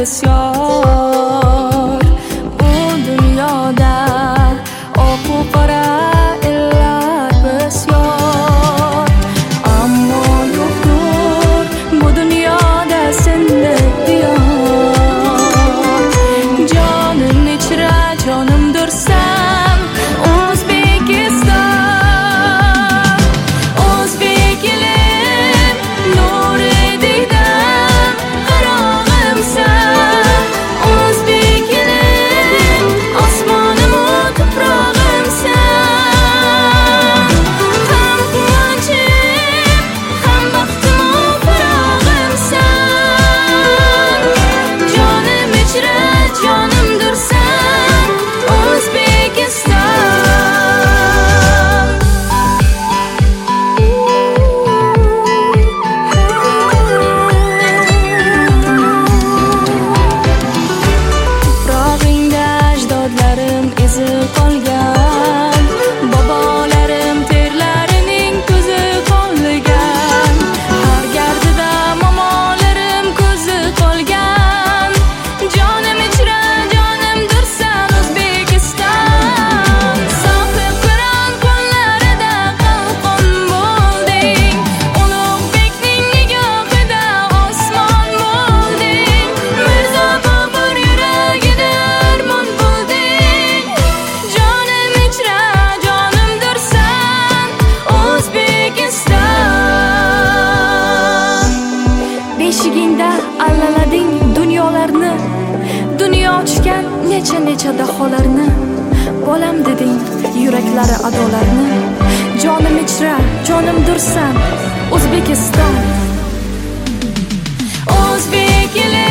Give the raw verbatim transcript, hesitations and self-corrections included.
bisyor. Bu dunyoda oqu qora illar bisyor. Ammo yo'qdir bu dunyoda sendek diyor. Jonim ichra jonimdirsan O'zbekiston. O'zbek elim nuri diydam qarog'imsan. O'zbek elim osmonim to'prog'imsan. Ham quvonchim, ham baxtim farog'imsan. Jonim ichra jonimdirsan O'zbekiston. Tuprog'ingda ajdodlarim izi qolgan. Bobolarim terlarining ko'zi qolgan. Har gardida momolarim ko'zi qolgan. Jonim ichra jonimdirsan O'zbekiston. Sohib Qur'on qo'llarida qalqon bo'lding. Ulug'bekning nigohida osmon bo'lding. Mirzo Bobur yuragida armon bo'lding. Jonim ichra jonimdirsan O'zbekiston. Beshigingda allalading dunyolarni. Dunyo ochgan necha necha daholarni. Bolam deding yuraklari adolarni. Jonim ichra jonimdirsan O'zbekiston. O'zbek eli